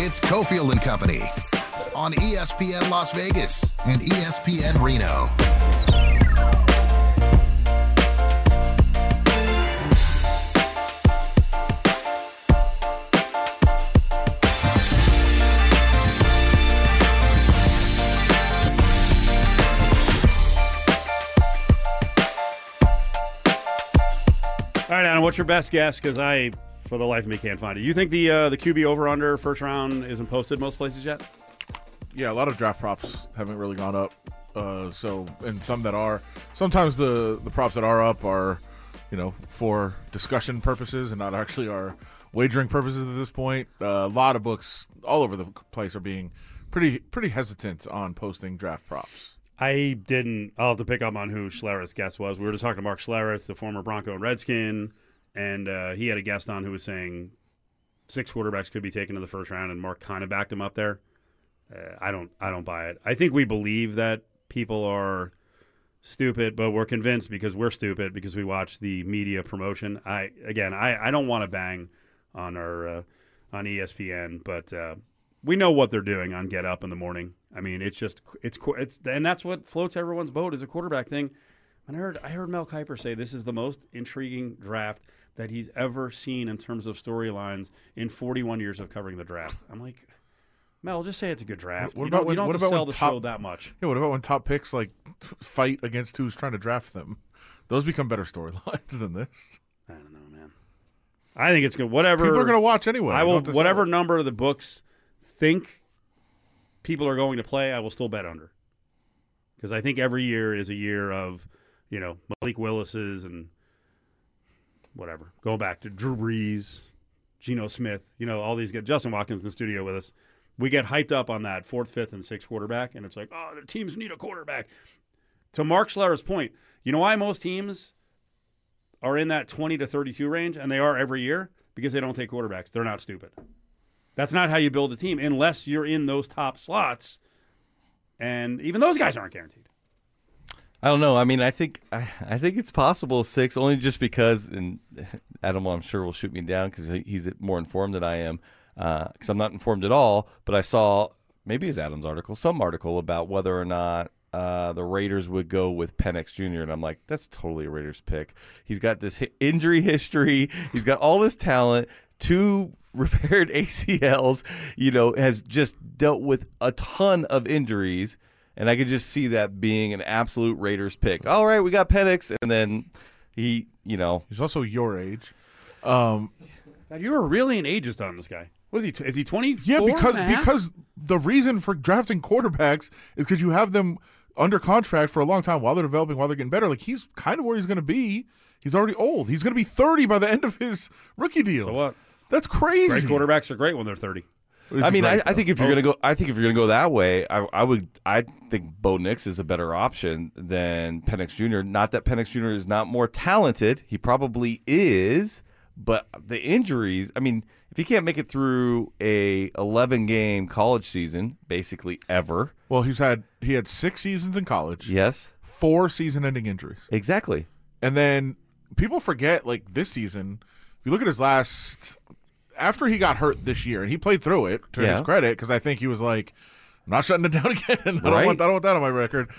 It's Cofield and Company on ESPN Las Vegas and ESPN Reno. All right, Adam, what's your best guess? Because I, for the life of me, can't find it. You think the QB over-under first round isn't posted most places yet? Yeah, a lot of draft props haven't really gone up. And some that are. Sometimes the props that are up are, for discussion purposes and not actually our wagering purposes at this point. A lot of books all over the place are being pretty hesitant on posting draft props. I'll have to pick up on who Schlereth's guest was. We were just talking to Mark Schlereth, the former Bronco and Redskin, and he had a guest on who was saying 6 quarterbacks could be taken in the first round, and Mark kind of backed him up there. I don't buy it. I think we believe that people are stupid, but we're convinced because we're stupid because we watch the media promotion. I don't want to bang on our on ESPN, but we know what they're doing on Get Up in the morning. I mean, it's and that's what floats everyone's boat is a quarterback thing. And I heard Mel Kiper say this is the most intriguing draft that he's ever seen in terms of storylines in 41 years of covering the draft. I'm like, Mel, just say it's a good draft. You don't have to sell the show that much. Yeah, what about when top picks fight against who's trying to draft them? Those become better storylines than this. I don't know, man. I think it's good. Whatever people are going to watch anyway. I will whatever number of the books think people are going to play, I will still bet under. Because I think every year is a year of, Malik Willis's and whatever. Going back to Drew Brees, Geno Smith, all these guys. Justin Watkins in the studio with us. We get hyped up on that 4th, 5th, and 6th quarterback, and it's like, oh, the teams need a quarterback. To Mark Schlereth's point, you know why most teams are in that 20 to 32 range, and they are every year? Because they don't take quarterbacks. They're not stupid. That's not how you build a team unless you're in those top slots, and even those guys aren't guaranteed. I don't know. I mean, I think it's possible 6 only just because, and Adam, I'm sure, will shoot me down because he's more informed than I am because I'm not informed at all, but I saw, maybe it was Adam's article, some article about whether or not the Raiders would go with Penix Jr., and I'm like, that's totally a Raiders pick. He's got this injury history. He's got all this talent. 2 repaired ACLs, has just dealt with a ton of injuries, and I could just see that being an absolute Raiders pick. All right, we got Penix, and then he's also your age. God, you were really an ageist on this guy. What is he? Is he 24? Yeah, because the reason for drafting quarterbacks is because you have them under contract for a long time while they're developing, while they're getting better. Like, he's kind of where he's going to be. He's already old. He's going to be 30 by the end of his rookie deal. So what? That's crazy. Great quarterbacks are great when they're 30. I mean, I think if you're gonna go, that way, I think Bo Nix is a better option than Penix Jr. Not that Penix Jr. is not more talented; he probably is, but the injuries. I mean, if he can't make it through a 11-game college season, basically ever. Well, he had 6 seasons in college. Yes, 4 season-ending injuries. Exactly, and then people forget this season. If you look at his last. After he got hurt this year, and he played through it to his credit, because I think he was like, I'm not shutting it down again. I don't want that on my record.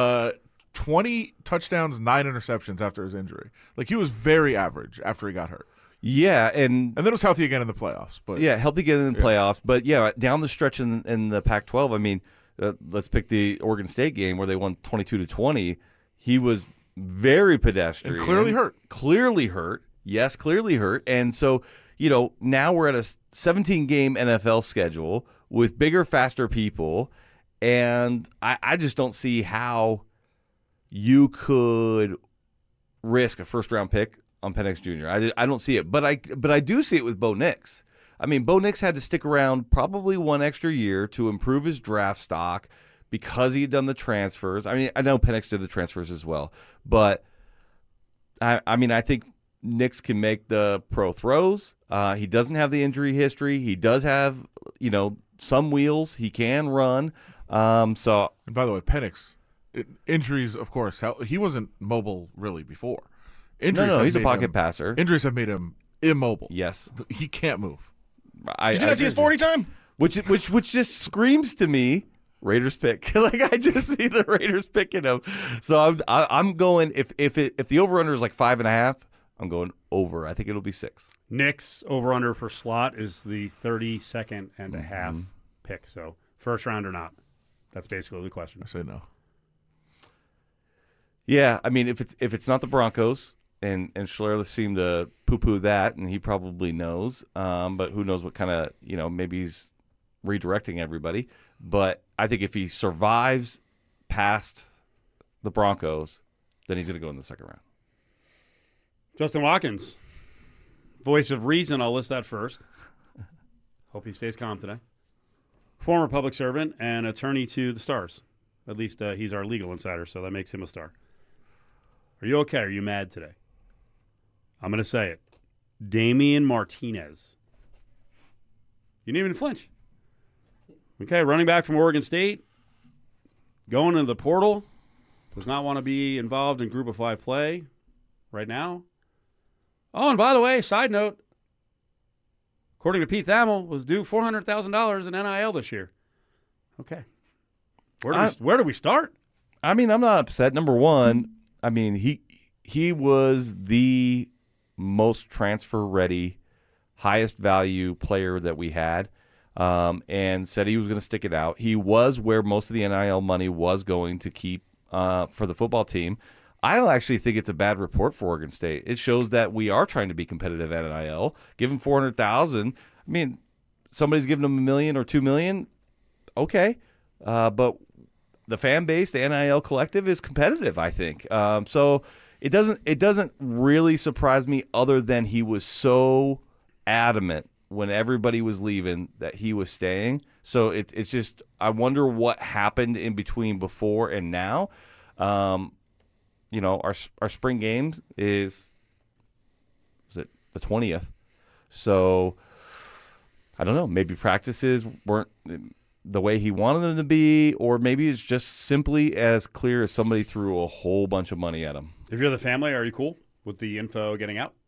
20 touchdowns, 9 interceptions after his injury. Like, he was very average after he got hurt. Yeah, and then was healthy again in the playoffs. But healthy again in the playoffs. But down the stretch in the Pac-12, I mean, let's pick the Oregon State game where they won 22-20. He was very pedestrian, and clearly hurt. Yes, clearly hurt, and so. Now we're at a 17-game NFL schedule with bigger, faster people, and I just don't see how you could risk a first-round pick on Penix Jr. I don't see it, but I do see it with Bo Nix. I mean, Bo Nix had to stick around probably 1 extra year to improve his draft stock because he had done the transfers. I mean, I know Penix did the transfers as well, but I think Nix can make the pro throws. He doesn't have the injury history. He does have, some wheels. He can run. And by the way, Penix, injuries, of course, he wasn't mobile really before. No, he's a pocket passer. Injuries have made him immobile. Yes. He can't move. Did you not see his 40 time? which just screams to me Raiders pick. Like I just see the Raiders picking him. So I'm going if the over under is like 5.5, I'm going over. I think it'll be 6. Nick's over under for slot is the 32nd and a half pick. So first round or not? That's basically the question. I say no. Yeah, I mean if it's not the Broncos, and Schlereth seemed to poo-poo that, and he probably knows. But who knows what kind of, maybe he's redirecting everybody. But I think if he survives past the Broncos, then he's going to go in the second round. Justin Watkins, voice of reason. I'll list that first. Hope he stays calm today. Former public servant and attorney to the Stars. At least he's our legal insider, so that makes him a star. Are you okay? Are you mad today? I'm going to say it. Damian Martinez. You didn't even flinch. Okay, running back from Oregon State. Going into the portal. Does not want to be involved in Group of 5 play right now. Oh, and by the way, side note. According to Pete Thamel, was due $400,000 in NIL this year. Okay. Where do we start? I mean, I'm not upset. Number one, I mean, he was the most transfer-ready, highest value player that we had, and said he was going to stick it out. He was where most of the NIL money was going to keep for the football team. I don't actually think it's a bad report for Oregon State. It shows that we are trying to be competitive at NIL. Give him $400,000. I mean, somebody's giving him $1 million or $2 million. Okay, but the fan base, the NIL collective, is competitive, I think. So it doesn't really surprise me, other than he was so adamant when everybody was leaving that he was staying. So it's just, I wonder what happened in between before and now. Our spring games is it the 20th? So I don't know. Maybe practices weren't the way he wanted them to be, or maybe it's just simply as clear as somebody threw a whole bunch of money at him. If you're the family, are you cool with the info getting out?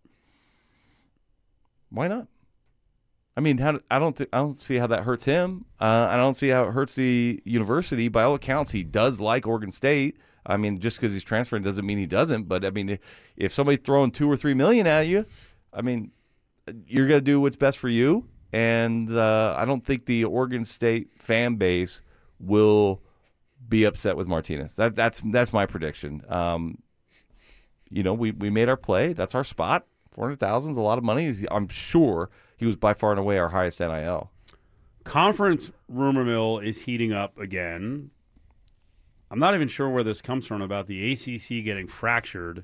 Why not? I mean, I don't see how that hurts him. I don't see how it hurts the university. By all accounts, he does like Oregon State. I mean, just because he's transferring doesn't mean he doesn't. But I mean, if somebody's throwing $2 or $3 million at you, I mean, you're gonna do what's best for you. And I don't think the Oregon State fan base will be upset with Martinez. That's my prediction. We made our play. That's our spot. $400,000 is a lot of money. I'm sure he was by far and away our highest NIL. Conference rumor mill is heating up again. I'm not even sure where this comes from about the ACC getting fractured,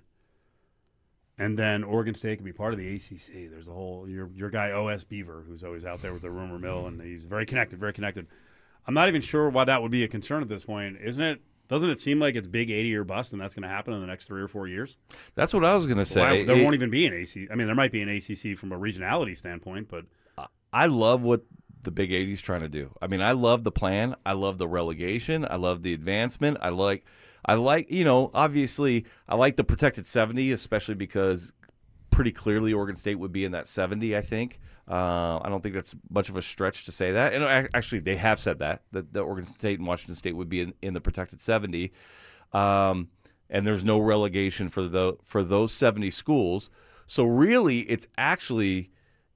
and then Oregon State can be part of the ACC. There's a whole your guy O.S. Beaver, who's always out there with the rumor mill, and he's very connected, very connected. I'm not even sure why that would be a concern at this point, isn't it? Doesn't it seem like it's big 80-year bust, and that's going to happen in the next 3 or 4 years? That's what I was going to say. There won't even be an ACC. I mean, there might be an ACC from a regionality standpoint, but I love what the Big 80's trying to do. I mean, I love the plan. I love the relegation. I love the advancement. I like, obviously, I like the protected 70, especially because pretty clearly Oregon State would be in that 70, I think. I don't think that's much of a stretch to say that. And actually, they have said that Oregon State and Washington State would be in the protected 70. And there's no relegation for those 70 schools. So really, it's actually,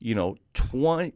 20.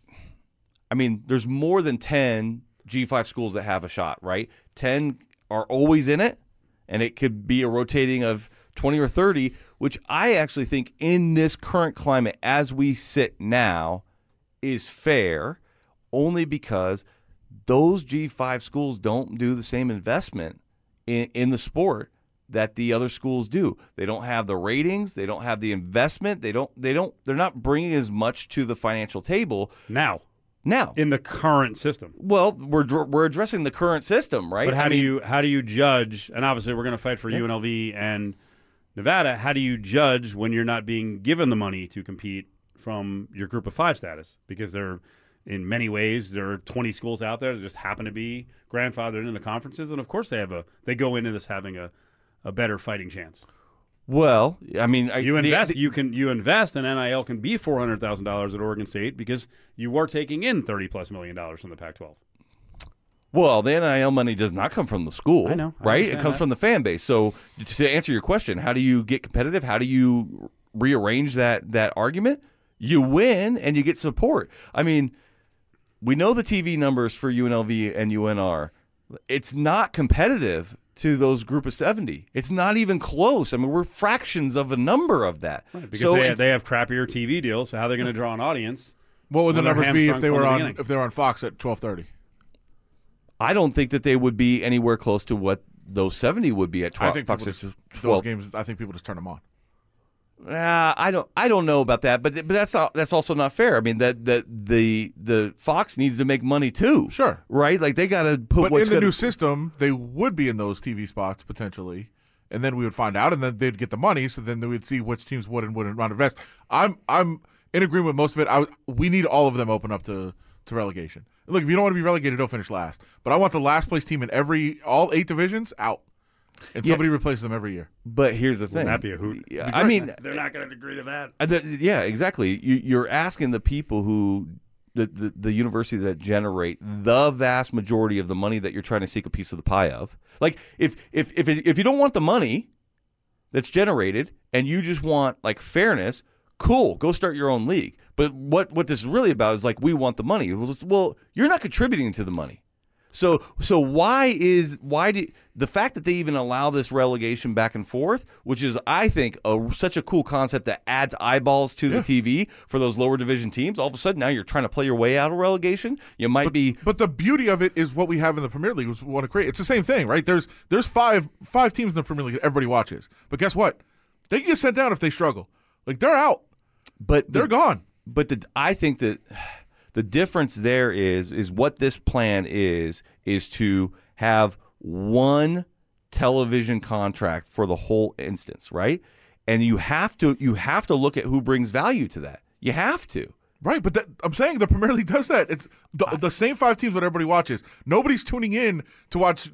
I mean, there's more than 10 G5 schools that have a shot, right? 10 are always in it, and it could be a rotating of 20 or 30, which I actually think in this current climate as we sit now is fair, only because those G5 schools don't do the same investment in the sport that the other schools do. They don't have the ratings, they don't have the investment, they're not bringing as much to the financial table now in the current system. Well, we're addressing the current system, right? But how do you judge? And obviously, we're going to fight for UNLV and Nevada. How do you judge when you're not being given the money to compete from your Group of 5 status? Because in many ways, there are 20 schools out there that just happen to be grandfathered into conferences, and of course they go into this having a better fighting chance. Well, I mean, You invest. You invest, and NIL can be $400,000 at Oregon State because you are taking in $30+ million from the Pac-12. Well, the NIL money does not come from the school. I know, right? It comes from the fan base. So to answer your question, how do you get competitive? How do you rearrange that argument? You win and you get support. I mean, we know the TV numbers for UNLV and UNR. It's not competitive to those group of 70. It's not even close. I mean, we're fractions of a number of that. Right, because they have crappier TV deals, so how are they going to draw an audience? What would the when they're numbers be if they hamstrung were from the on Fox at 12:30? I don't think that they would be anywhere close to what those 70 would be at 12. I think Fox people at 12. those games. I think people just turn them on. I don't know about that, but that's also not fair. I mean, the Fox needs to make money too. Sure. Right? Like they got to put But in the new system, they would be in those TV spots potentially, and then we would find out, and then they'd get the money. So then we'd see which teams would and wouldn't run invest. I'm in agreement with most of it. We need all of them open up to relegation. Look, if you don't want to be relegated, don't finish last. But I want the last place team in all 8 divisions out, and somebody replaces them every year. But here's the thing. Wouldn't that be a hoot? Yeah, I mean, they're not going to agree to that. yeah, exactly. You're asking the people who the universities that generate the vast majority of the money that you're trying to seek a piece of the pie of. Like if you don't want the money that's generated and you just want like fairness, cool, go start your own league. But what this is really about is like we want the money. Well, you're not contributing to the money. So why do the fact that they even allow this relegation back and forth, which is I think such a cool concept that adds eyeballs to the TV for those lower division teams. All of a sudden now you're trying to play your way out of relegation. You might be. But the beauty of it is what we have in the Premier League. We want to create. It's the same thing, right? There's five teams in the Premier League that everybody watches. But guess what? They can get sent down if they struggle. Like they're out. But they're gone. But I think that the difference there is what this plan is to have one television contract for the whole instance, right? And you have to look at who brings value to that. You have to. Right, but I'm saying the Premier League does that. It's the same 5 teams that everybody watches. Nobody's tuning in to watch,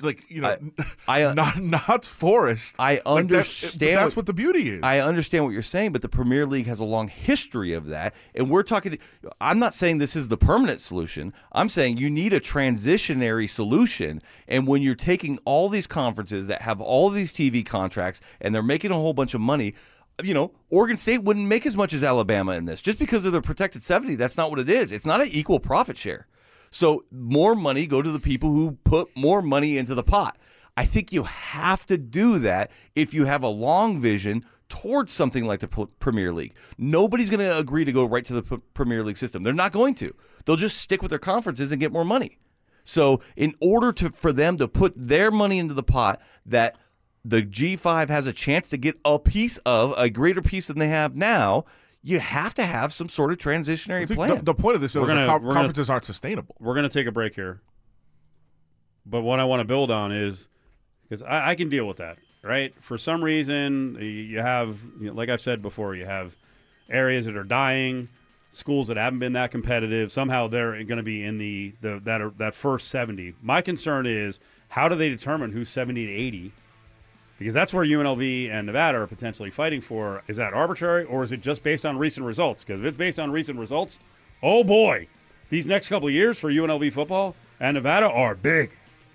not Forest. I understand. That's what the beauty is. I understand what you're saying, but the Premier League has a long history of that. And we're talking – I'm not saying this is the permanent solution. I'm saying you need a transitionary solution. And when you're taking all these conferences that have all these TV contracts and they're making a whole bunch of money – Oregon State wouldn't make as much as Alabama in this. Just because of the protected 70, that's not what it is. It's not an equal profit share. So more money go to the people who put more money into the pot. I think you have to do that if you have a long vision towards something like the Premier League. Nobody's going to agree to go right to the Premier League system. They're not going to. They'll just stick with their conferences and get more money. So in order for them to put their money into the pot that the G5 has a chance to get a greater piece than they have now, you have to have some sort of transitionary plan. The point of this is that conferences aren't sustainable. We're going to take a break here. But what I want to build on is, because I can deal with that, right? For some reason, you have, like I've said before, you have areas that are dying, schools that haven't been that competitive. Somehow they're going to be in that first 70. My concern is, how do they determine who's 70 to 80? Because that's where UNLV and Nevada are potentially fighting for. Is that arbitrary, or is it just based on recent results? Because if it's based on recent results, oh boy, these next couple of years for UNLV football and Nevada are big.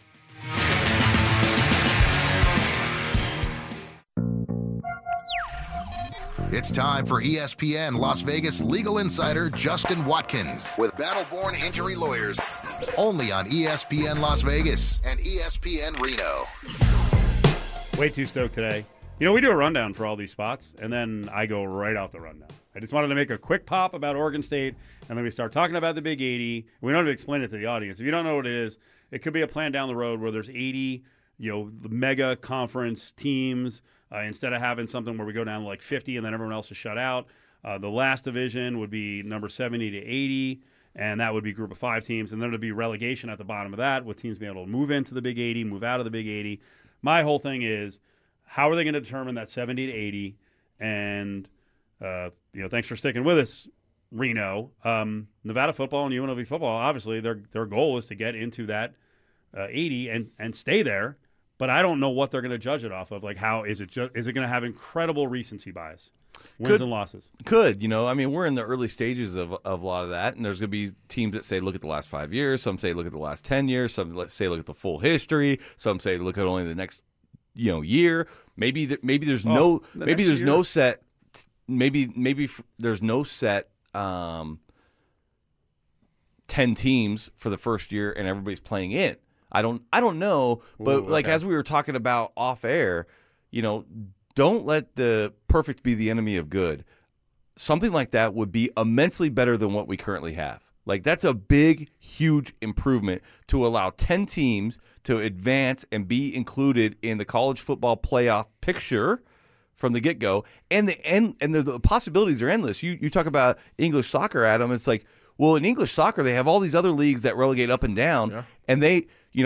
It's time for ESPN Las Vegas legal insider Justin Watkins with Battleborn Injury Lawyers, only on ESPN Las Vegas and ESPN Reno. Way too stoked today. We do a rundown for all these spots, and then I go right off the rundown. I just wanted to make a quick pop about Oregon State, and then we start talking about the Big 80. We don't have to explain it to the audience. If you don't know what it is, it could be a plan down the road where there's 80, the mega conference teams, instead of having something where we go down to like 50 and then everyone else is shut out. The last division would be number 70 to 80, and that would be group of 5 teams. And then there'd be relegation at the bottom of that, with teams being able to move into the Big 80, move out of the Big 80. My whole thing is, how are they going to determine that 70 to 80? And, thanks for sticking with us, Reno. Nevada football and UNLV football, obviously, their goal is to get into that 80 and stay there. but I don't know what they're going to judge it off of. Like, how is it? Is it going to have incredible recency bias, wins and losses? Could, I mean, we're in the early stages of a lot of that, and there's going to be teams that say look at the last 5 years. Some say look at the last 10 years. Some say look at the full history. Some say look at only the next year. Maybe there's no set. Maybe there's no set 10 teams for the first year, and everybody's playing in. I don't know, but as we were talking about off air, don't let the perfect be the enemy of good. Something like that would be immensely better than what we currently have. Like, that's a big, huge improvement to allow 10 teams to advance and be included in the college football playoff picture from the get-go. And the possibilities are endless. You talk about English soccer, Adam. It's like, well, in English soccer, they have all these other leagues that relegate up and down, and they,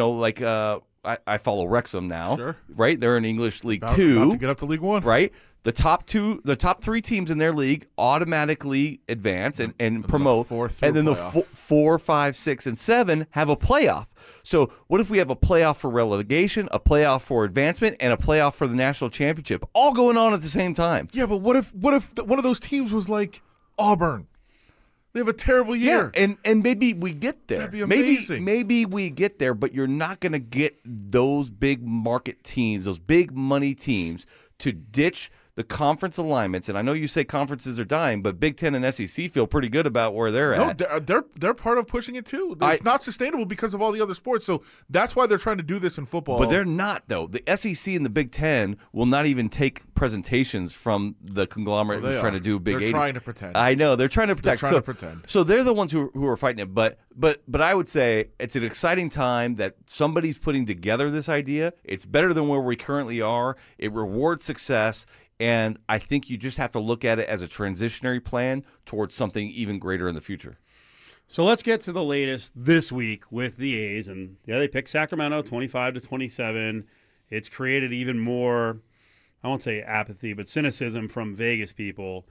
I follow Wrexham now, sure. Right? They're in English League Two, about to get up to League One, right? The top 3 teams in their league automatically advance and promote, and then the 4, 5, 6, and 7 have a playoff. So what if we have a playoff for relegation, a playoff for advancement, and a playoff for the national championship, all going on at the same time? Yeah, but what if one of those teams was like Auburn? They have a terrible year. Yeah, and maybe we get there. That'd be amazing. Maybe we get there, but you're not going to get those big market teams, those big money teams, to ditch the conference alignments. And I know you say conferences are dying, but Big Ten and SEC feel pretty good about where they're at. No, they're part of pushing it too. It's not sustainable because of all the other sports. So that's why they're trying to do this in football. But they're not, though. The SEC and the Big Ten will not even take presentations from the conglomerate who's trying to do Big 80. They're trying to pretend. I know. They're trying to protect. Pretend. So they're the ones who are fighting it. But I would say it's an exciting time that somebody's putting together this idea. It's better than where we currently are. It rewards success. And I think you just have to look at it as a transitionary plan towards something even greater in the future. So let's get to the latest this week with the A's. And they picked Sacramento 25-27. It's created even more, I won't say apathy, but cynicism from Vegas people.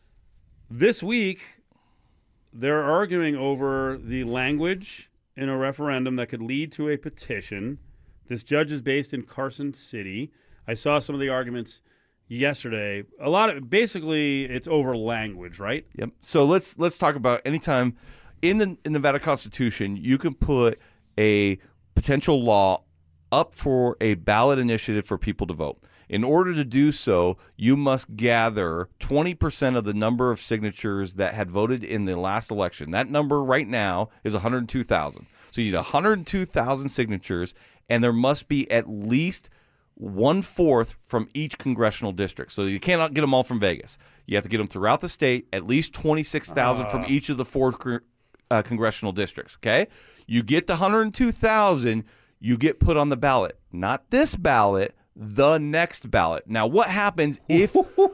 This week, they're arguing over the language in a referendum that could lead to a petition. This judge is based in Carson City. I saw some of the arguments yesterday. Basically it's over language, right? Yep. So let's talk about anytime in the Nevada Constitution you can put a potential law up for a ballot initiative for people to vote. In order to do so, you must gather 20% of the number of signatures that had voted in the last election. That number right now is 102,000. So you need 102,000 signatures, and there must be at least 1/4 from each congressional district. So you cannot get them all from Vegas. You have to get them throughout the state, at least 26,000 from each of the 4 congressional districts, okay? You get the 102,000, you get put on the ballot. Not this ballot, the next ballot. Now, what happens if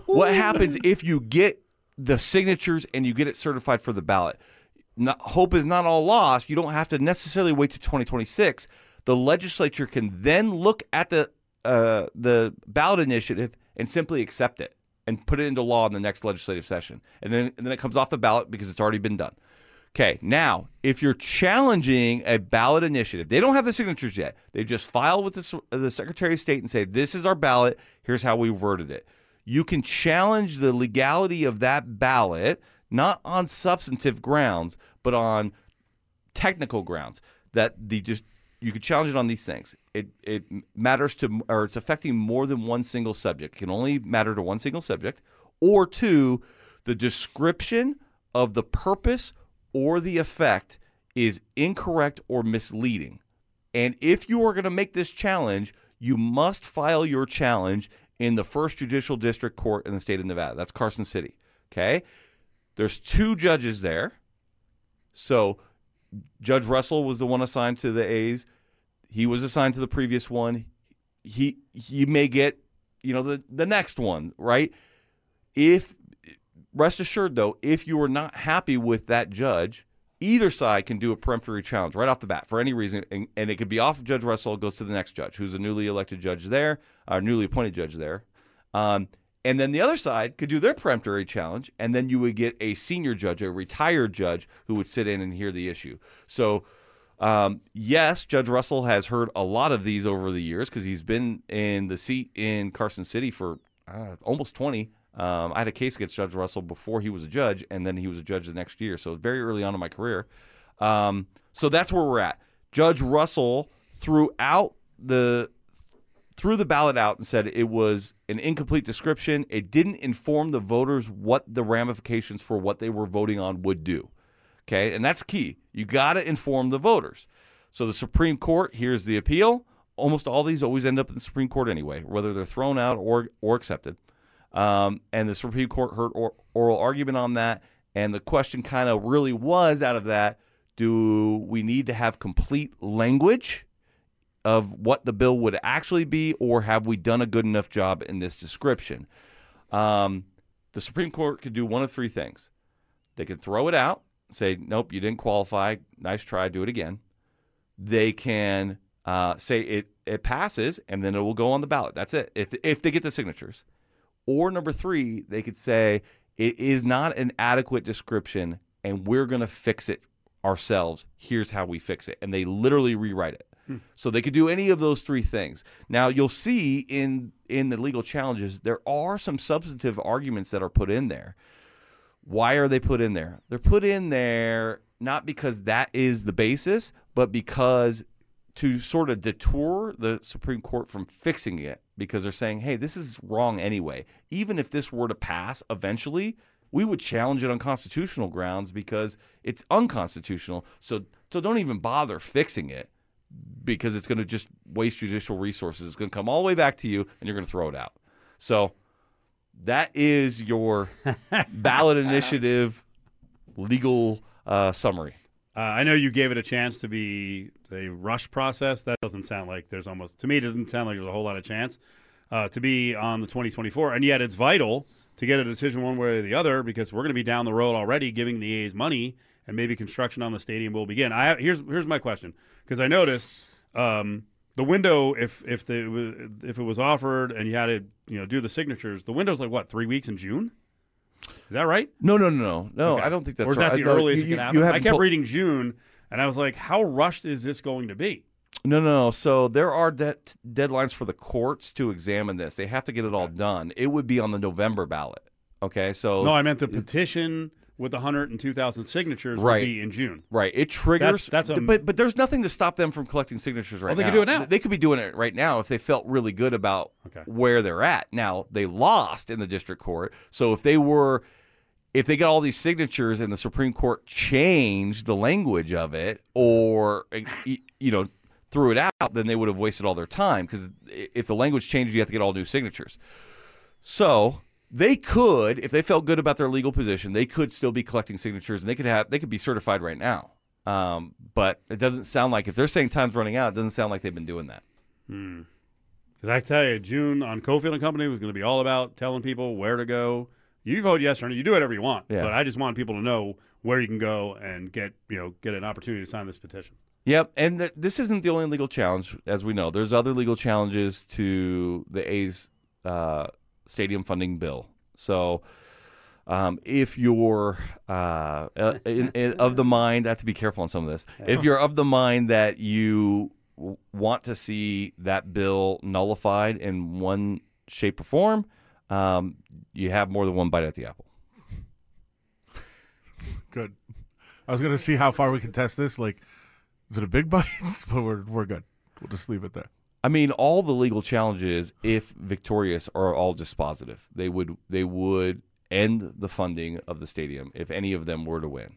you get the signatures and you get it certified for the ballot? Hope is not all lost. You don't have to necessarily wait to 2026. The legislature can then look at the ballot initiative and simply accept it and put it into law in the next legislative session. And then it comes off the ballot because it's already been done. Okay, now, if you're challenging a ballot initiative, they don't have the signatures yet. They just file with the Secretary of State and say, this is our ballot, here's how we worded it. You can challenge the legality of that ballot, not on substantive grounds, but on technical grounds. You could challenge it on these things. It matters to, or it's affecting more than one single subject. It can only matter to one single subject. Or 2, the description of the purpose or the effect is incorrect or misleading. And if you are going to make this challenge, you must file your challenge in the First Judicial District Court in the state of Nevada. That's Carson City. Okay? There's 2 judges there. So Judge Russell was the one assigned to the A's. He was assigned to the previous one. He may get, the next one, right? Rest assured, though, if you are not happy with that judge, either side can do a peremptory challenge right off the bat for any reason, and it could be off of Judge Russell, it goes to the next judge, who's a newly elected judge there, or newly appointed judge there. And then the other side could do their peremptory challenge, and then you would get a senior judge, a retired judge, who would sit in and hear the issue. So Yes, Judge Russell has heard a lot of these over the years because he's been in the seat in Carson City for almost 20. I had a case against Judge Russell before he was a judge, and then he was a judge the next year, so very early on in my career. So that's where we're at. Judge Russell threw the ballot out and said it was an incomplete description. It didn't inform the voters what the ramifications for what they were voting on would do. Okay, and that's key. You got to inform the voters. So the Supreme Court hears the appeal. Almost all these always end up in the Supreme Court anyway, whether they're thrown out or accepted. And the Supreme Court heard oral argument on that, and the question kind of really was out of that, do we need to have complete language of what the bill would actually be, or have we done a good enough job in this description? The Supreme Court could do one of three things. They could throw it out, say, nope, you didn't qualify, nice try, do it again. They can say it passes, and then it will go on the ballot. That's it, if they get the signatures. Or number three, they could say it is not an adequate description, and we're going to fix it ourselves. Here's how we fix it. And they literally rewrite it. So they could do any of those three things. Now, you'll see in the legal challenges, there are some substantive arguments that are put in there. Why are they put in there? They're put in there not because that is the basis, but because to sort of detour the Supreme Court from fixing it, because they're saying, hey, this is wrong anyway. Even if this were to pass eventually, we would challenge it on constitutional grounds because it's unconstitutional. So don't even bother fixing it, because it's going to just waste judicial resources. It's going to come all the way back to you, and you're going to throw it out. So that is your ballot initiative legal summary. I know you gave it a chance to be a rush process. That doesn't sound like to me, it doesn't sound like there's a whole lot of chance to be on the 2024. And yet it's vital to get a decision one way or the other, because we're going to be down the road already giving the A's money, and maybe construction on the stadium will begin. Here's my question, because I noticed the window, if it was offered and you had to do the signatures, the window's like what, 3 weeks in June? Is that right? No. Okay. I don't think that's right. Or is that the earliest it can happen? I kept told... reading June, and I was like, how rushed is this going to be? No. So there are deadlines for the courts to examine this. They have to get it all done. It would be on the November ballot. Okay, so no, I meant the petition with 102,000 signatures would be in June. Right. It triggers. But there's nothing to stop them from collecting signatures right now. They can do it now. They could be doing it right now if they felt really good about where they're at. Now, they lost in the district court. So if they got all these signatures and the Supreme Court changed the language of it, or threw it out, then they would have wasted all their time, because if the language changed, you have to get all new signatures. So they could, if they felt good about their legal position, they could still be collecting signatures, and they could be certified right now. But it doesn't sound like, if they're saying time's running out, it doesn't sound like they've been doing that. Because I tell you, June on Cofield and Company was going to be all about telling people where to go. You vote yes or no. You do whatever you want. Yeah. But I just want people to know where you can go and get an opportunity to sign this petition. Yep, and this isn't the only legal challenge, as we know. There's other legal challenges to the A's stadium funding bill. So if you're of the mind, I have to be careful on some of this. If you're of the mind that you want to see that bill nullified in one shape or form, you have more than one bite at the apple. Good. I was going to see how far we can test this. Like, is it a big bite? But we're good. We'll just leave it there. I mean, all the legal challenges, if victorious, are all dispositive. They would end the funding of the stadium if any of them were to win.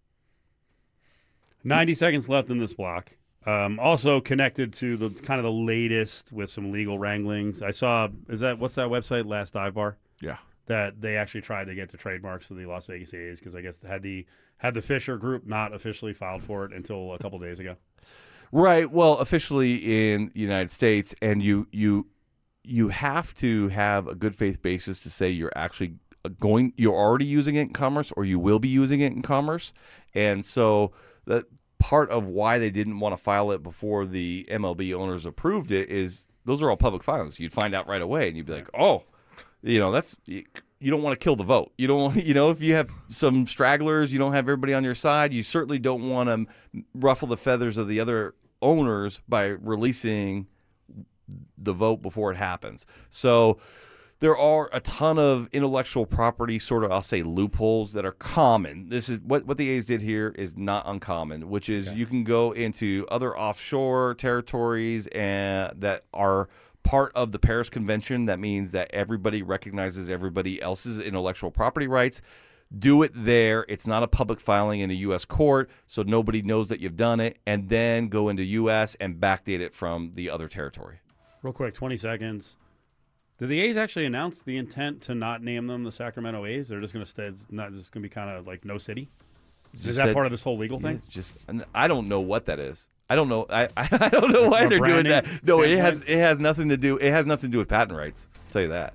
90 seconds left in this block. Also connected to the kind of the latest with some legal wranglings. I saw, what's that website, Last Dive Bar? Yeah. That they actually tried to get the trademarks of the Las Vegas A's, because I guess had the Fisher Group not officially filed for it until a couple days ago. Right. Well, officially in the United States, and you have to have a good faith basis to say you're actually you're already using it in commerce, or you will be using it in commerce. And so that part of why they didn't want to file it before the MLB owners approved it is those are all public filings. You'd find out right away, and you'd be like, oh, that's you don't want to kill the vote. You don't want, if you have some stragglers, you don't have everybody on your side. You certainly don't want to ruffle the feathers of the other owners by releasing the vote before it happens. So there are a ton of intellectual property sort of, I'll say, loopholes that are common. This is what the A's did here is not uncommon, which is you can go into other offshore territories and that are part of the Paris Convention. That means that everybody recognizes everybody else's intellectual property rights. Do it there. It's not a public filing in a U.S. court, so nobody knows that you've done it, and then go into U.S. and backdate it from the other territory. Real quick, 20 seconds. Did the A's actually announce the intent to not name them the Sacramento A's? They're just going to stay. It's not just going to be kind of like no city. Is that part of this whole legal thing? I don't know what that is. I don't know. I don't know why they're doing that. No, it has nothing to do. It has nothing to do with patent rights. I'll tell you that.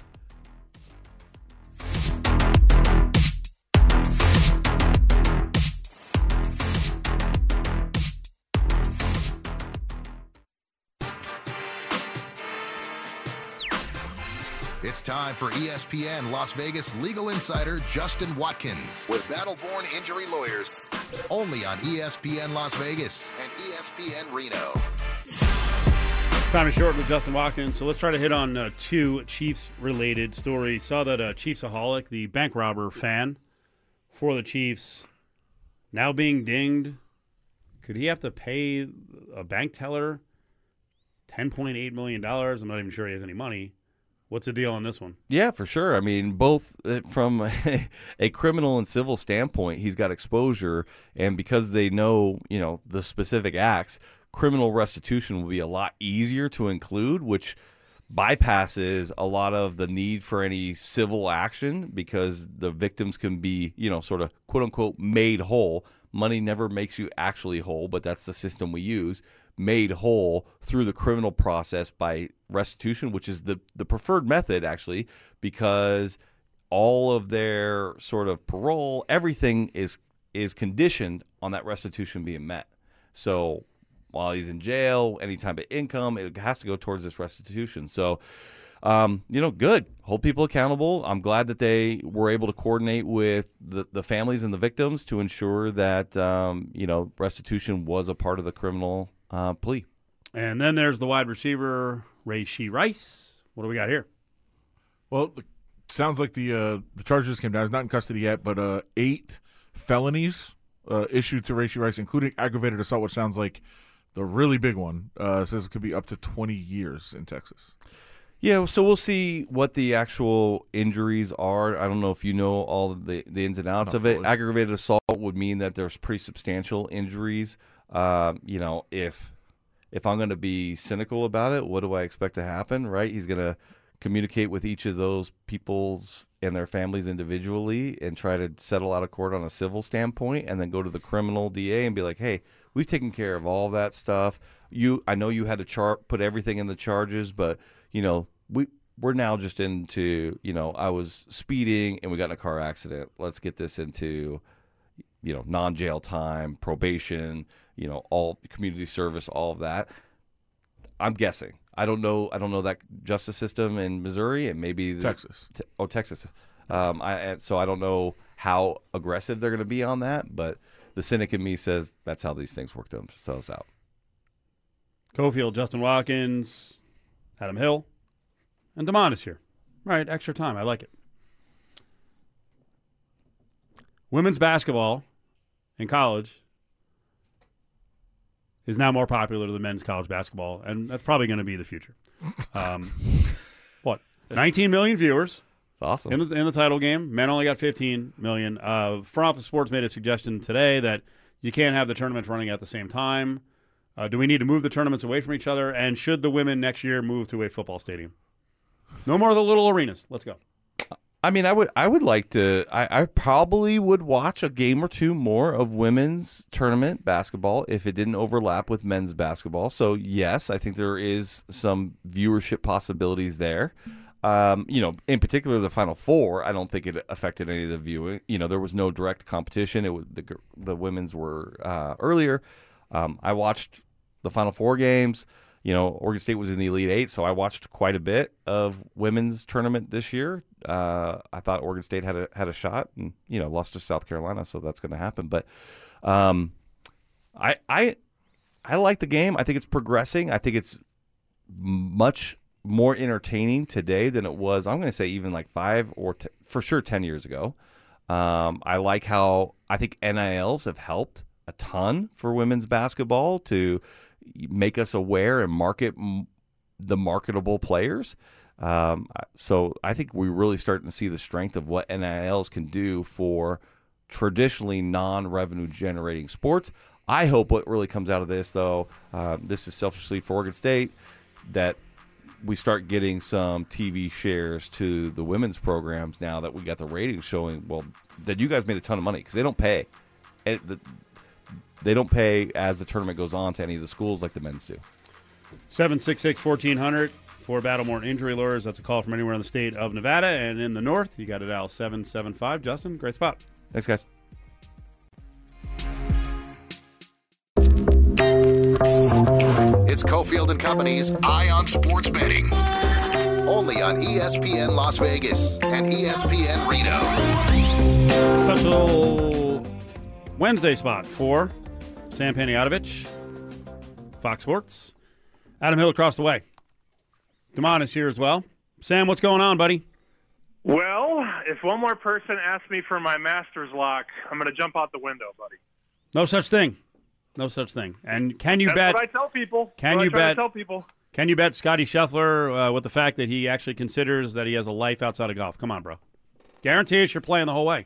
It's time for ESPN Las Vegas legal insider Justin Watkins with Battle-Born Injury Lawyers, only on ESPN Las Vegas and ESPN Reno. Time is short with Justin Watkins, so let's try to hit on two Chiefs-related stories. Saw that Chiefsaholic, the bank robber fan for the Chiefs, now being dinged. Could he have to pay a bank teller $10.8 million? I'm not even sure he has any money. What's the deal on this one? Yeah, for sure. I mean, both from a criminal and civil standpoint, he's got exposure, and because they know, the specific acts, criminal restitution will be a lot easier to include, which bypasses a lot of the need for any civil action because the victims can be, sort of quote unquote made whole. Money never makes you actually whole, but that's the system we use. Made whole through the criminal process by restitution, which is the preferred method, actually, because all of their sort of parole, everything is conditioned on that restitution being met. So while he's in jail, any type of income, it has to go towards this restitution. So, good. Hold people accountable. I'm glad that they were able to coordinate with the families and the victims to ensure that, restitution was a part of the criminal plea. And then there's the wide receiver, Rashee Rice. What do we got here? Well, it sounds like the charges came down. He's not in custody yet, but 8 felonies issued to Rashee Rice, including aggravated assault, which sounds like the really big one. Says it could be up to 20 years in Texas. Yeah, so we'll see what the actual injuries are. I don't know if you know all of the ins and outs of it. Aggravated assault would mean that there's pretty substantial injuries. If I'm going to be cynical about it, what do I expect to happen, right? He's going to communicate with each of those people's and their families individually and try to settle out of court on a civil standpoint and then go to the criminal DA and be like, hey, we've taken care of all that stuff. I know you had to put everything in the charges, but, we're now just into, I was speeding and we got in a car accident. Let's get this into non-jail time, probation, all community service, all of that. I'm guessing. I don't know that justice system in Missouri and maybe Texas. Texas. So I don't know how aggressive they're going to be on that, but the cynic in me says that's how these things work themselves out. Cofield, Justin Watkins, Adam Hill, and DeMond is here. Right, extra time. I like it. Women's basketball in college is now more popular than men's college basketball, and that's probably going to be the future. 19 million viewers. It's awesome. In the title game. Men only got 15 million. Front Office Sports made a suggestion today that you can't have the tournaments running at the same time. Do we need to move the tournaments away from each other? And should the women next year move to a football stadium? No more of the little arenas. Let's go. I mean, I would like to. I probably would watch a game or two more of women's tournament basketball if it didn't overlap with men's basketball. So yes, I think there is some viewership possibilities there. In particular, the Final Four. I don't think it affected any of the viewing. There was no direct competition. It was the women's were earlier. I watched the Final Four games. Oregon State was in the Elite Eight, so I watched quite a bit of women's tournament this year. I thought Oregon State had a shot, and lost to South Carolina, so that's going to happen. But I like the game. I think it's progressing. I think it's much more entertaining today than it was. I'm going to say even like 5 or for sure 10 years ago. I like how I think NILs have helped a ton for women's basketball to make us aware and market the marketable players. So I think we're really starting to see the strength of what NILs can do for traditionally non-revenue generating sports. I hope what really comes out of this, though, this is selfishly for Oregon State, that we start getting some TV shares to the women's programs now that we got the ratings showing, well, that you guys made a ton of money because they don't pay. They don't pay as the tournament goes on to any of the schools like the men's do. 766-1400 for Battleborn Injury Lawyers. That's a call from anywhere in the state of Nevada. And in the north, you got to dial 775. Justin, great spot. Thanks, guys. It's Cofield and Company's Eye on Sports Betting. Only on ESPN Las Vegas and ESPN Reno. Special Wednesday spot for Sam Panayotovich, Fox Sports. Adam Hill across the way. Damon is here as well. Sam, what's going on, buddy? Well, if one more person asks me for my master's lock, I'm going to jump out the window, buddy. No such thing. No such thing. And can you bet? That's what I tell people. Can you bet? Tell people. Can you bet Scotty Scheffler with the fact that he actually considers that he has a life outside of golf? Come on, bro. Guarantee us you're playing the whole way.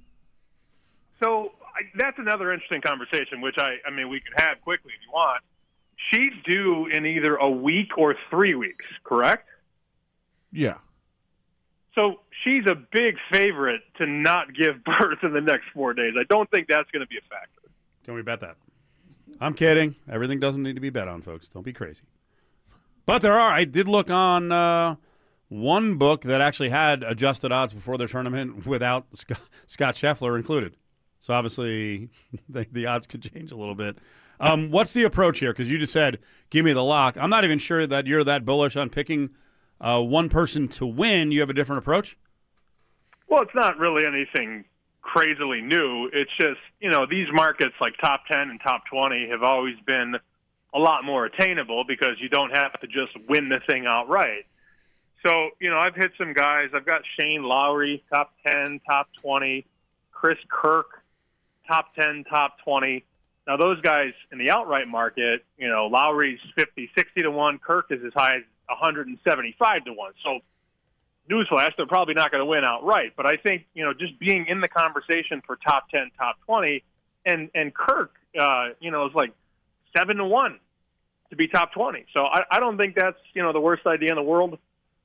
So that's another interesting conversation, which I mean we could have quickly if you want. She's due in either a week or 3 weeks, correct? Yeah. So she's a big favorite to not give birth in the next 4 days. I don't think that's going to be a factor. Can we bet that? I'm kidding. Everything doesn't need to be bet on, folks. Don't be crazy. But there are. I did look on one book that actually had adjusted odds before their tournament without Scott Scheffler included. So obviously the odds could change a little bit. What's the approach here? Because you just said, give me the lock. I'm not even sure that you're that bullish on picking one person to win. You have a different approach? Well, it's not really anything crazily new. It's just, these markets like top 10 and top 20 have always been a lot more attainable because you don't have to just win the thing outright. So, I've hit some guys. I've got Shane Lowry, top 10, top 20, Chris Kirk, top 10, top 20. Now, those guys in the outright market, Lowry's 50, 60 to 1. Kirk is as high as 175 to 1. So, newsflash, they're probably not going to win outright. But I think, just being in the conversation for top 10, top 20, and Kirk, is like 7 to 1 to be top 20. So I don't think that's, the worst idea in the world.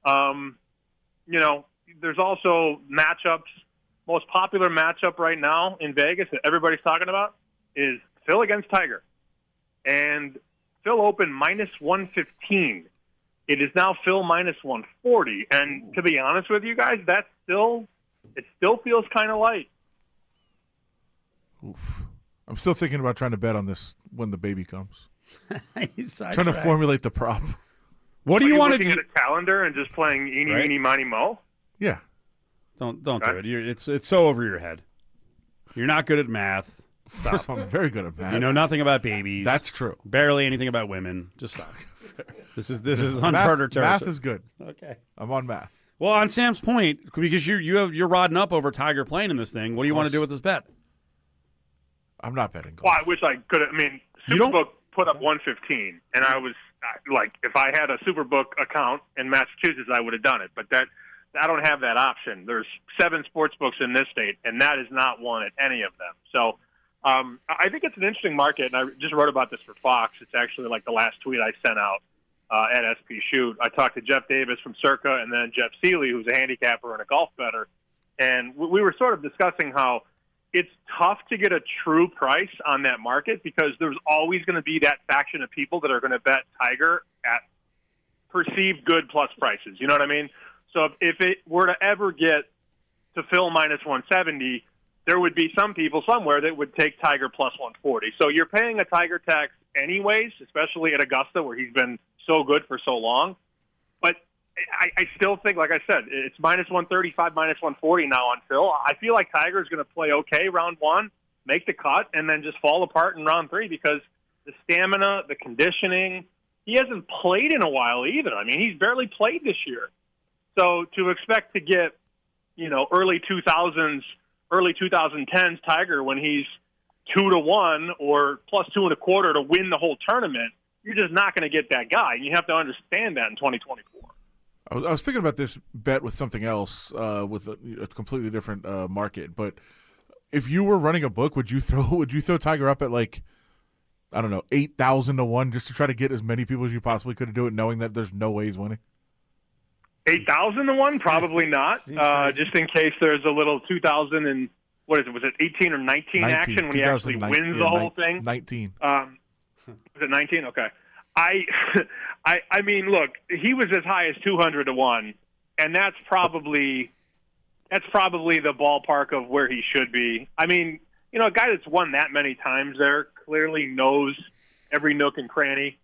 There's also matchups. Most popular matchup right now in Vegas that everybody's talking about is Phil against Tiger. And Phil opened minus 115. It is now Phil minus 140. And to be honest with you guys, it still feels kind of light. Oof. I'm still thinking about trying to bet on this when the baby comes. Trying to formulate the prop. What do you want to do? Looking at a calendar and just playing eeny, meeny, miny, mo? Yeah. Don't do it. It's so over your head. You're not good at math. Stop. First of all, I'm very good at math. You know nothing about babies. That's true. Barely anything about women. Just stop. This is uncharted territory. Math is good. Okay. I'm on math. Well, on Sam's point, because you're rodding up over Tiger playing in this thing, what do you want to do with this bet? I'm not betting golf. Well, I wish I could have. I mean, Superbook put up 115, and I was like, if I had a Superbook account in Massachusetts, I would have done it. But I don't have that option. There's 7 sports books in this state, and that is not one at any of them. So I think it's an interesting market, and I just wrote about this for Fox. It's actually like the last tweet I sent out at SP Shoot. I talked to Jeff Davis from Circa and then Jeff Seeley, who's a handicapper and a golf bettor, and we were sort of discussing how it's tough to get a true price on that market because there's always going to be that faction of people that are going to bet Tiger at perceived good plus prices. You know what I mean? So if it were to ever get to Phil minus 170, there would be some people somewhere that would take Tiger plus 140. So you're paying a Tiger tax anyways, especially at Augusta where he's been so good for so long. But I still think, like I said, it's minus 135, minus 140 now on Phil. I feel like Tiger's going to play okay round one, make the cut, and then just fall apart in round three because the stamina, the conditioning, he hasn't played in a while either. I mean, he's barely played this year. So to expect to get, early 2000s, early 2010s Tiger when he's 2-1 or plus 2.25 to win the whole tournament, you're just not going to get that guy. And you have to understand that in 2024. I was thinking about this bet with something else, with a completely different market. But if you were running a book, would you throw Tiger up at 8,000 to 1 just to try to get as many people as you possibly could to do it, knowing that there's no way he's winning? 8,000 to 1, probably not. Just in case there's a little 2,000 and what is it? Was it 18 or 19 action when he actually wins the whole thing? 19. Was it 19? Okay. I mean, look, he was as high as 200 to 1, and that's probably the ballpark of where he should be. I mean, a guy that's won that many times there clearly knows every nook and cranny.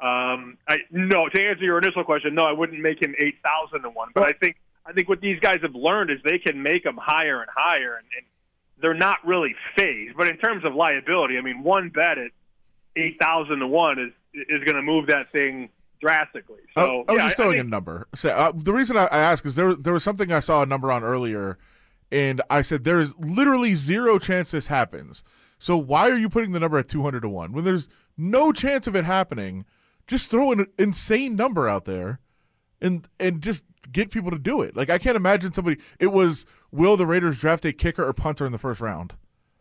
No, to answer your initial question, no, I wouldn't make him 8,000 to 1. But I think what these guys have learned is they can make them higher and higher, and they're not really phased. But in terms of liability, I mean, one bet at 8,000 to 1 is going to move that thing drastically. So I was just throwing a number. So, the reason I ask is there was something I saw a number on earlier, and I said there is literally zero chance this happens. So why are you putting the number at 200 to 1 when there's no chance of it happening? Just throw an insane number out there, and just get people to do it. Like, I can't imagine somebody. It was, will the Raiders draft a kicker or punter in the first round?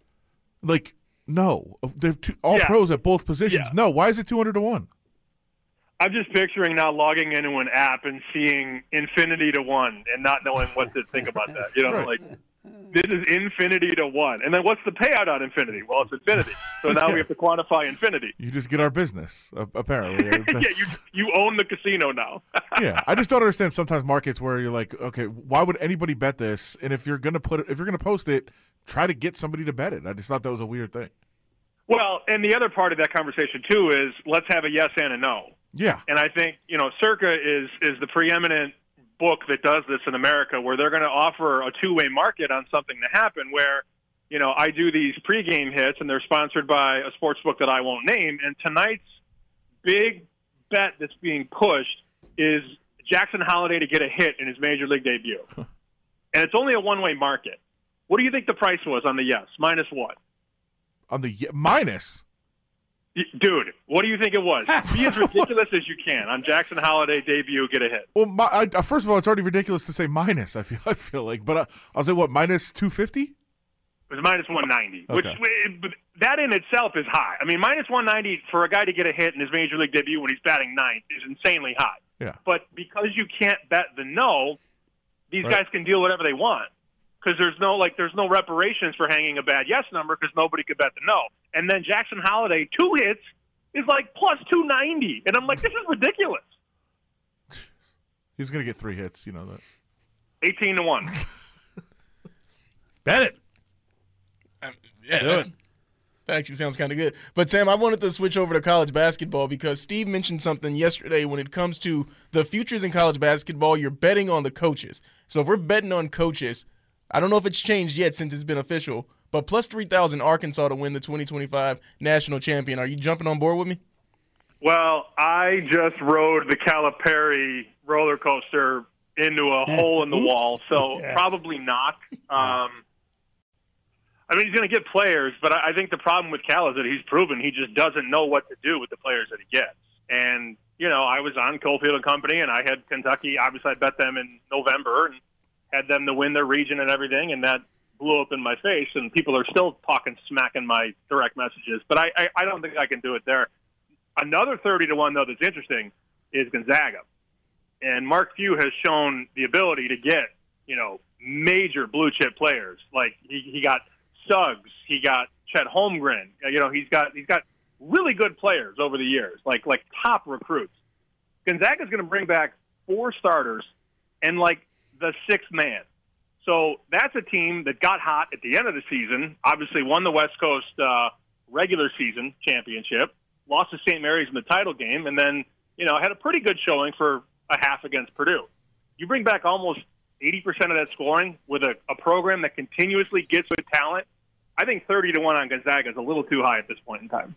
Like, no, they're all pros at both positions. Yeah. No, why is it 200 to 1? I'm just picturing now logging into an app and seeing infinity to 1 and not knowing what to think about that. Right. Like, this is infinity to 1. And then what's the payout on infinity? Well, it's infinity. So now we have to quantify infinity. You just get our business, apparently. Yeah, you own the casino now. Yeah, I just don't understand sometimes markets where you're like, okay, why would anybody bet this? And if you're gonna post it, try to get somebody to bet it. I just thought that was a weird thing. Well, and the other part of that conversation too is let's have a yes and a no. Yeah. And I think, Circa is the preeminent book that does this in America, where they're going to offer a two-way market on something to happen where, I do these pregame hits and they're sponsored by a sports book that I won't name. And tonight's big bet that's being pushed is Jackson Holliday to get a hit in his major league debut. And it's only a one-way market. What do you think the price was on the yes? Minus what? On the minus? Dude, what do you think it was? Be as ridiculous as you can on Jackson Holliday debut, get a hit. Well, first of all, it's already ridiculous to say minus. I feel like, but I'll say what, minus 250? It was minus 190, okay. Which that in itself is high. I mean, minus 190 for a guy to get a hit in his major league debut when he's batting ninth is insanely high. Yeah. But because you can't bet the no, these guys can deal whatever they want. Because there's no reparations for hanging a bad yes number because nobody could bet the no. And then Jackson Holliday, 2 hits, is like plus 290. And I'm like, this is ridiculous. He's going to get 3 hits, you know that. 18 to 1. Bet it. Yeah, do it. That actually sounds kind of good. But, Sam, I wanted to switch over to college basketball because Steve mentioned something yesterday when it comes to the futures in college basketball, you're betting on the coaches. So if we're betting on coaches, I don't know if it's changed yet since it's been official, but plus 3,000 Arkansas to win the 2025 national champion. Are you jumping on board with me? Well, I just rode the Calipari roller coaster into a hole in the wall, so probably not. I mean, he's going to get players, but I think the problem with Cal is that he's proven he just doesn't know what to do with the players that he gets. And, I was on Cofield and Company, and I had Kentucky. Obviously, I bet them in November and had them to win their region and everything, and that blew up in my face, and people are still talking smack in my direct messages. But I don't think I can do it there. Another 30 to 1, though, that's interesting is Gonzaga. And Mark Few has shown the ability to get, major blue-chip players. Like, he got Suggs, he got Chet Holmgren. He's got really good players over the years, like top recruits. Gonzaga's going to bring back 4 starters and, the 6th man. So that's a team that got hot at the end of the season, obviously won the West Coast regular season championship, lost to St. Mary's in the title game, and then had a pretty good showing for a half against Purdue. You bring back almost 80% of that scoring with a program that continuously gets good talent. I think 30-1 on Gonzaga is a little too high at this point in time.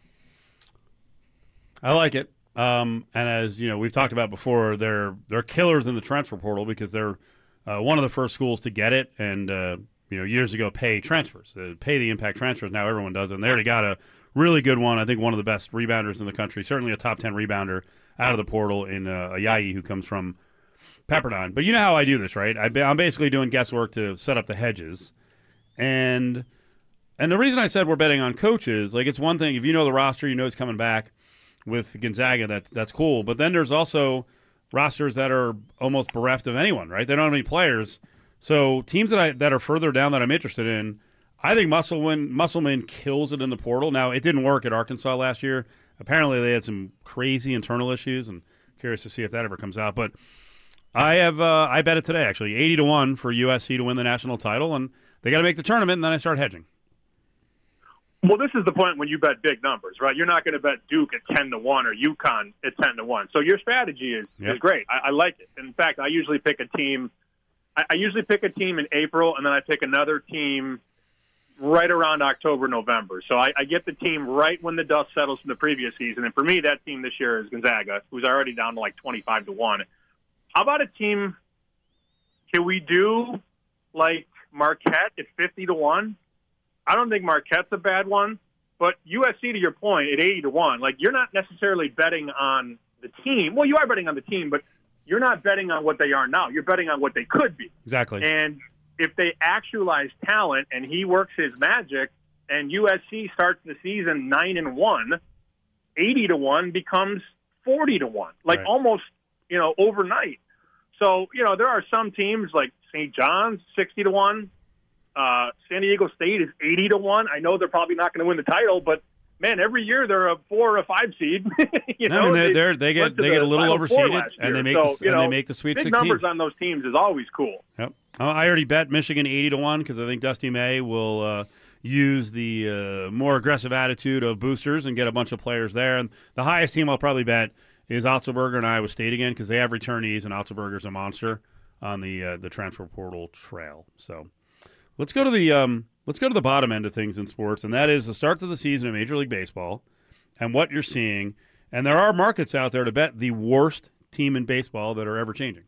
I like it. And as we've talked about before, they're killers in the transfer portal because they're one of the first schools to get it. And years ago, pay transfers, pay the impact transfers. Now everyone does it. And they already got a really good one. I think one of the best rebounders in the country, certainly a top 10 rebounder out of the portal in Ayayi, who comes from Pepperdine. But you know how I do this, right? I'm basically doing guesswork to set up the hedges. And the reason I said we're betting on coaches, like, it's one thing if you know the roster, you know it's coming back with Gonzaga, that's cool. But then there's also rosters that are almost bereft of anyone, right? They don't have any players. So teams that are further down that I'm interested in, I think Musselman kills it in the portal. Now, it didn't work at Arkansas last year. Apparently, they had some crazy internal issues, and curious to see if that ever comes out. But I bet it today, actually, 80-1 for USC to win the national title, and they got to make the tournament, and then I start hedging. Well, this is the point when you bet big numbers, right? You're not going to bet Duke at 10-1 or UConn at 10-1. So your strategy is great. I like it. In fact, I usually pick a team. I usually pick a team in April, and then I pick another team right around October, November. So I get the team right when the dust settles from the previous season. And for me, that team this year is Gonzaga, who's already down to like 25-1. How about a team? Can we do like Marquette at 50-1? I don't think Marquette's a bad one, but USC, to your point, at 80-1, like, you're not necessarily betting on the team. Well, you are betting on the team, but you're not betting on what they are now. You're betting on what they could be. Exactly. And if they actualize talent and he works his magic and USC starts the season 9-1, 80-1 becomes 40-1, like almost, overnight. So, there are some teams like St. John's, 60-1. San Diego State is 80-1. I know they're probably not going to win the title, but man, every year they're a 4 or a 5 seed. They get a little overseeded, and they make the Sweet 16. Big numbers on those teams is always cool. Yep. I already bet Michigan 80-1 because I think Dusty May will use the more aggressive attitude of boosters and get a bunch of players there. And the highest team I'll probably bet is Otzelberger and Iowa State again because they have returnees, and Otzelberger's a monster on the transfer portal trail. So. Let's go to the bottom end of things in sports, and that is the start to the season of Major League Baseball and what you're seeing. And there are markets out there to bet the worst team in baseball that are ever changing.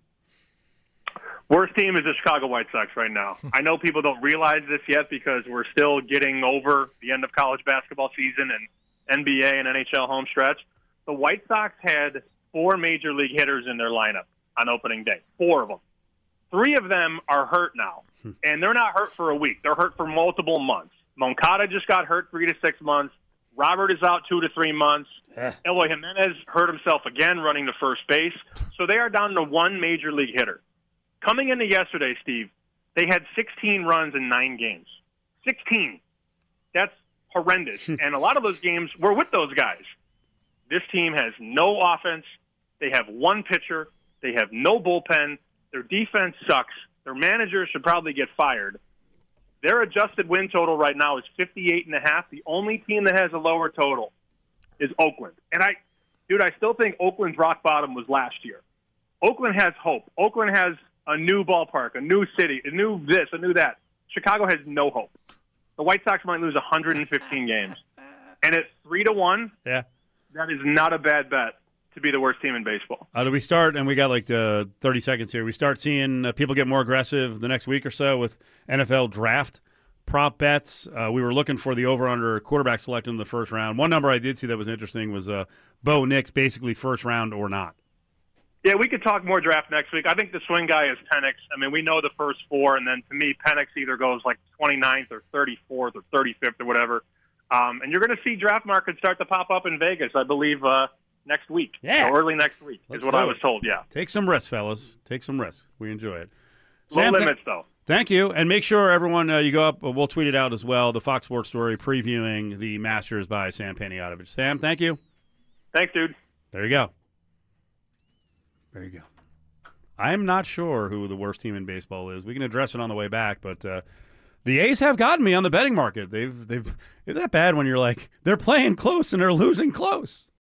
Worst team is the Chicago White Sox right now. I know people don't realize this yet because we're still getting over the end of college basketball season and NBA and NHL home stretch. The White Sox had 4 Major League hitters in their lineup on opening day, 4 of them. 3 of them are hurt now. And they're not hurt for a week. They're hurt for multiple months. Moncada just got hurt 3 to 6 months. Robert is out 2 to 3 months. Eloy Jimenez hurt himself again running to first base. So they are down to 1 Major League hitter. Coming into yesterday, Steve, they had 16 runs in 9 games. 16. That's horrendous. And a lot of those games were with those guys. This team has no offense. They have 1 pitcher. They have no bullpen. Their defense sucks. Their manager should probably get fired. Their adjusted win total right now is 58.5. The only team that has a lower total is Oakland. And I still think Oakland's rock bottom was last year. Oakland has hope. Oakland has a new ballpark, a new city, a new this, a new that. Chicago has no hope. The White Sox might lose 115 games. And at 3-1, that is not a bad bet to be the worst team in baseball. Do we start, and we got like 30 seconds here, we start seeing people get more aggressive the next week or so with NFL draft prop bets. We were looking for the over-under quarterback selected in the first round. One number I did see that was interesting was Bo Nix, basically first round or not. Yeah, we could talk more draft next week. I think the swing guy is Penix. I mean, we know the first 4, and then to me, Penix either goes like 29th or 34th or 35th or whatever. And you're going to see draft markets start to pop up in Vegas, I believe, next week. Yeah. So early next week is what I was told, yeah. Take some risks, fellas. Take some risks. We enjoy it. Low limits, though. Thank you. And make sure, everyone, you go up. We'll tweet it out as well, the Fox Sports story previewing the Masters by Sam Panayotovich. Sam, thank you. Thanks, dude. There you go. There you go. I'm not sure who the worst team in baseball is. We can address it on the way back, but the A's have gotten me on the betting market. It's that bad when you're like, they're playing close and they're losing close.